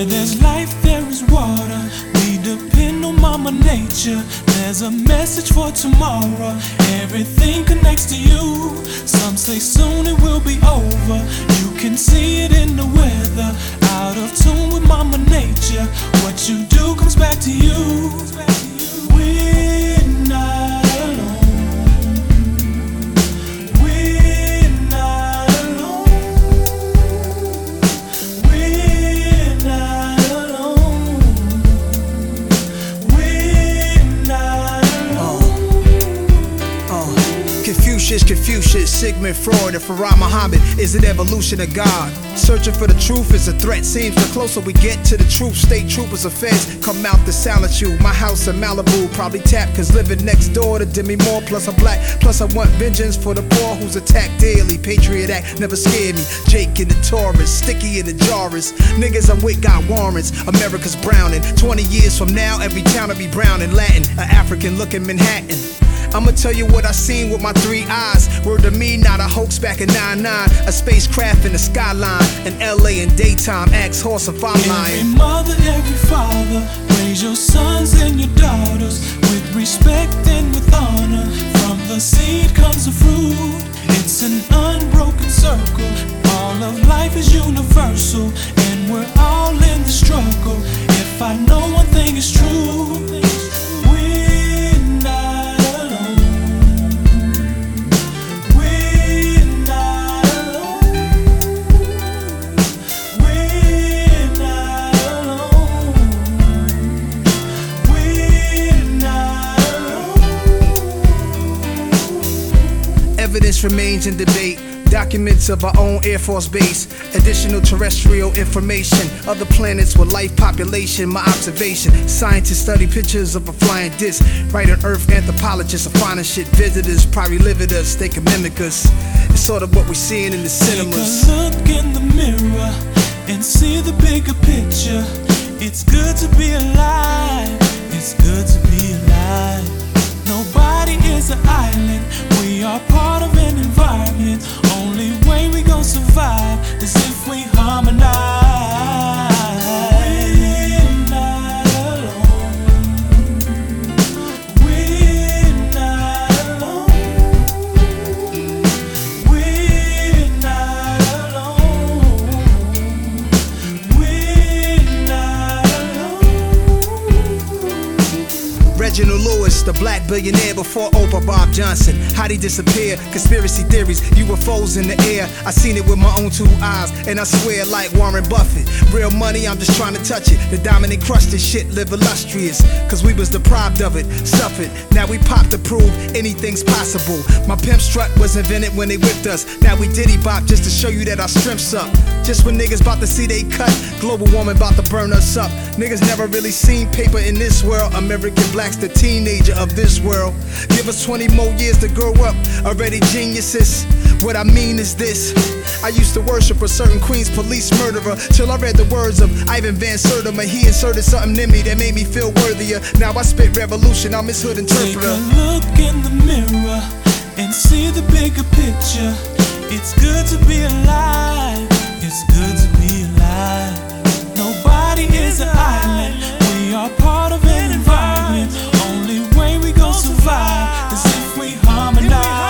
Where there's life, there is water. We depend on Mama Nature. There's a message for tomorrow. Everything connects to you. Some say soon it will be over. You can see it in the weather. Out of tune with Mama Nature. What you do comes back to you. We're not alone. We're not alone. We're not alone. We're not alone. Confucius, Sigmund Freud, and Farah Muhammad is an evolution of God. Searching for the truth is a threat. Seems the closer we get to the truth, state troopers of feds come out to silence you. My house in Malibu probably tapped, cause living next door to Demi Moore. Plus I'm black, plus I want vengeance for the poor who's attacked daily. Patriot Act never scared me. Jake in the Taurus, Sticky in the Jarvis. Niggas I'm with got warrants. America's browning. 20 years from now, every town will be brown in Latin. An African looking Manhattan. I'ma tell you what I seen with my 3 eyes. Word to me, not a hoax back in 99. A spacecraft in the skyline. In LA in daytime, ask horse if I'm lying. Every mother, every father, raise your sons and your daughters with respect and with honor. From the seed comes the fruit. It's an unbroken circle. All of life is universal, and we're all in the struggle. If I know one thing is true, evidence remains in debate. Documents of our own Air Force base. Additional terrestrial information. Other planets with life population. My observation. Scientists study pictures of a flying disc. Right on Earth, anthropologists are finding shit. Visitors probably live with us. They can mimic us. It's sort of what we're seeing in the cinemas. Take a look in the mirror and see the bigger picture. It's good to be alive. It's good to be alive. Nobody is an island. We are part of an environment. Only way we gon' survive is if we harmonize. We're not alone. We're not alone. We're not alone. We're not alone. Reginald Lewis, the black billionaire before Oprah, Bob Johnson. How'd he disappear? Conspiracy theories, UFOs in the air. I seen it with my own 2 eyes, and I swear like Warren Buffett. Real money, I'm just trying to touch it. The diamond and crushed this shit live illustrious, cause we was deprived of it, suffered. Now we pop to prove anything's possible. My pimp strut was invented when they whipped us. Now we diddy bop just to show you that our strength's up. Just when niggas bout to see they cut, global warming bout to burn us up. Niggas never really seen paper in this world. American black's the teenager of this world. Give us 20 more years to grow up, already geniuses. What I mean is this: I used to worship a certain Queens police murderer till I read the words of Ivan Van Sertima. He inserted something in me that made me feel worthier. Now I spit revolution, I'm his hood interpreter. Take a look in the mirror and see the bigger picture. It's good to be alive. It's good to be alive. Nobody is an island. We are part of an environment. Only way we gon' survive is if we harmonize.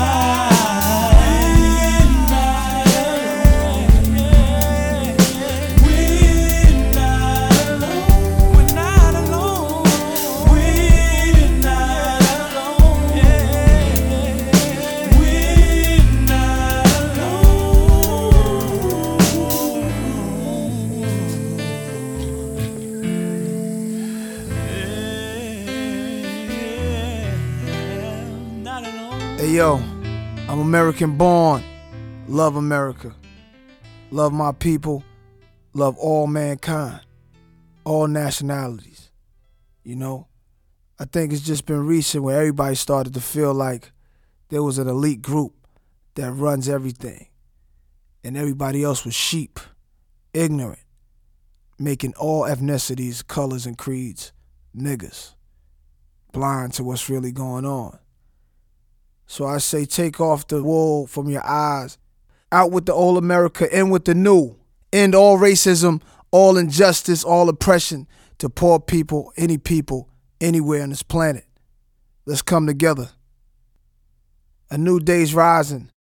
Hey yo, I'm American born. Love America. Love my people. Love all mankind. All nationalities. You know? I think it's just been recent where everybody started to feel like there was an elite group that runs everything. And everybody else was sheep, ignorant, making all ethnicities, colors, and creeds niggas, blind to what's really going on. So I say take off the wool from your eyes. Out with the old America, in with the new. End all racism, all injustice, all oppression to poor people, anywhere on this planet. Let's come together. A new day's rising.